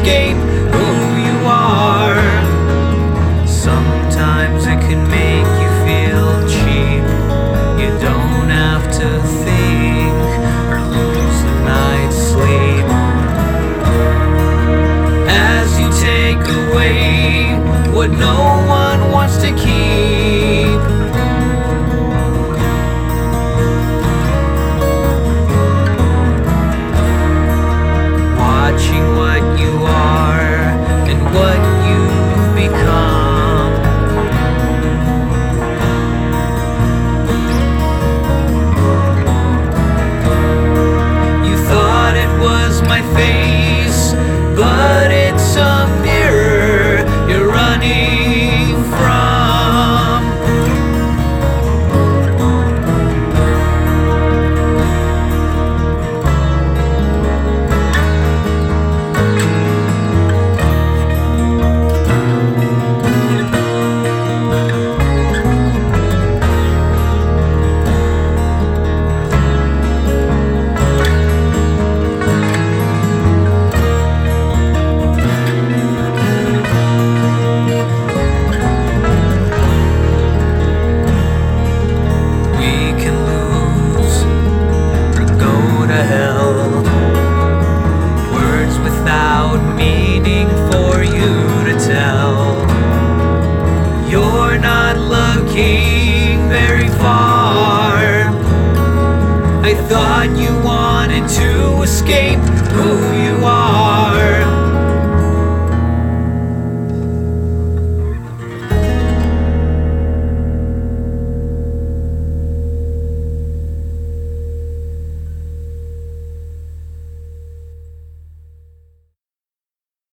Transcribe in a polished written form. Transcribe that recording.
escape who you are. Sometimes it can make you feel cheap. You don't have to think or lose a night's sleep. As you take away what no one wants to keep, watching what you are and what you've become. You thought it was my face, but it's a mirror you're running from. Words without meaning for you to tell. You're not looking very far. I thought you wanted to escape who you